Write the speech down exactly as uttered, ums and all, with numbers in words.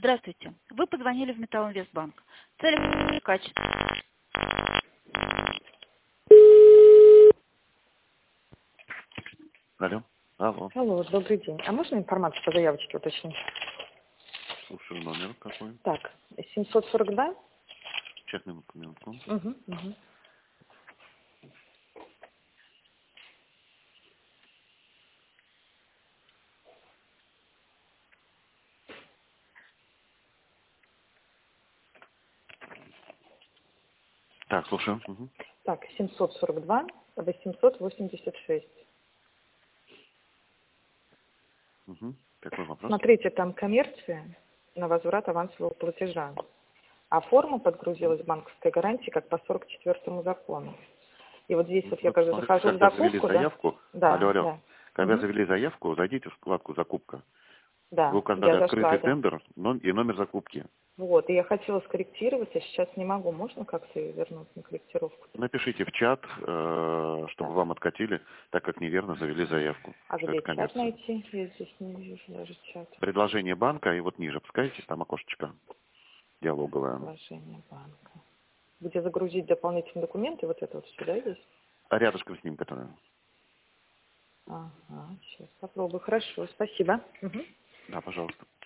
Здравствуйте. Вы позвонили в Металлинвестбанк. Цель качества. Алло. Алло. Алло, добрый день. А можно информацию по заявочке уточнить? Слушаю, номер какой? Так, семьсот сорок два? Сейчас, минутку, минутку. Угу, угу. Так, слушаю. Угу. Так, семьсот сорок два, восемьсот восемьдесят шесть. Угу. Какой вопрос? Смотрите, там коммерция на возврат авансового платежа. А форма подгрузилась в банковской гарантии как по сорок четвёртому закону. И вот здесь вот я Вот когда смотрите, захожу в когда завели закупку, заявку, да? алло, Да, алло, да. когда Угу. завели заявку, зайдите в вкладку «Закупка». Да, Вы указали я открытый зашла, да. тендер но- и номер закупки. Вот, и я хотела скорректировать, а сейчас не могу. Можно как-то вернуть на корректировку? Напишите в чат, э, чтобы Так. вам откатили, так как неверно завели заявку, А что это где чат коммерция. найти? Я здесь не вижу даже чат. Предложение банка, и вот ниже опускаетесь, там окошечко диалоговое. Приложение банка. Где загрузить дополнительные документы, вот это вот сюда есть? А рядышком с ним, которое. Ага, сейчас попробую. Хорошо, спасибо. Угу. Да, пожалуйста.